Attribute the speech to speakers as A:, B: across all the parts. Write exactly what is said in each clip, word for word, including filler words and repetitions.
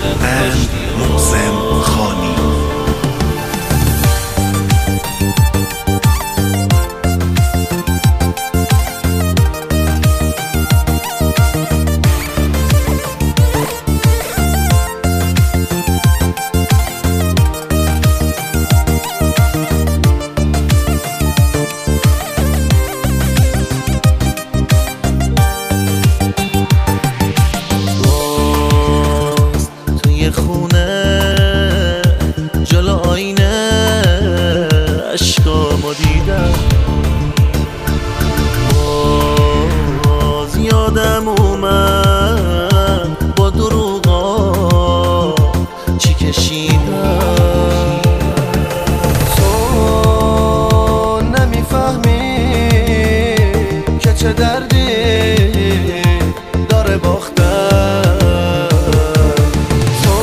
A: and محسن خانی.
B: عشقامو دیدم باز یادم اومد با دروغا چی کشیدم.
C: تو نمیفهمی که چه دردی داره باختن، تو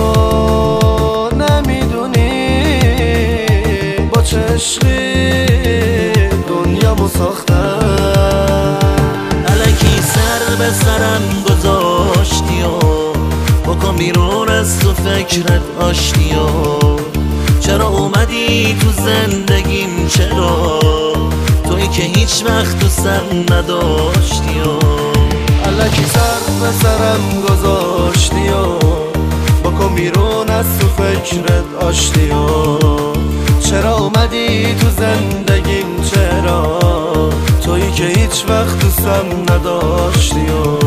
C: نمیدونی با چه عشقی دنیامو ساختن.
B: الکی سر به سرم گذاشتی و بکن بیرون از تو فکرت آشتی و چرا اومدی تو زندگیم، چرا تویی که هیچ وقت دوستم نداشتی و
C: الکی سر به سرم گذاشتی و بکن بیرون از تو فکرت آشتی و چرا اومدی تو زندگیم، چرا تویی که هیچ وقت دوستم نداشتی و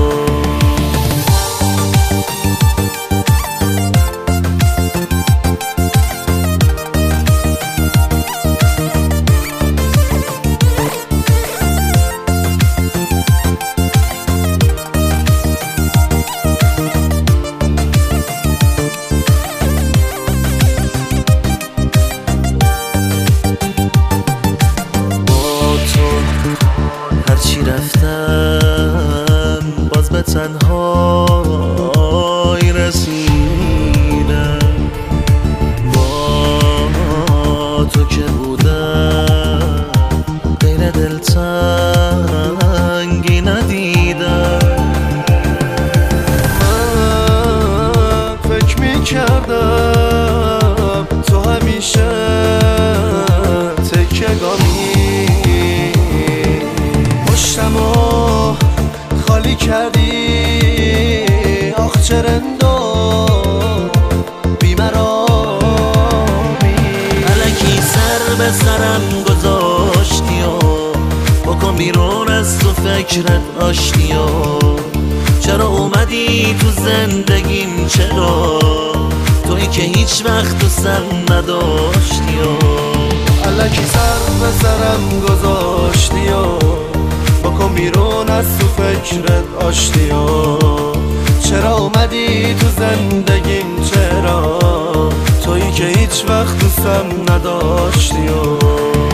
B: هرچی رفتم باز به تنهایی رسیدم، با تو که بودم غیر دلتنگی ندیدم.
C: من فکر میکردم تو همیشه تکیه‌گامی، پشتمو خالی کردی آخ چه رندو بیمرامی.
B: الکی سر به سرم گذاشتی و بکن بیرون از تو فکرت آشتی و چرا اومدی تو زندگیم، چرا تویی که هیچ وقت دوستم نداشتی و
C: الکی سر به سرم گذاشتی و بکن بیرون از تو فکرت آشتی و چرا اومدی تو زندگیم، چرا تویی که هیچ وقت دوستم نداشتی و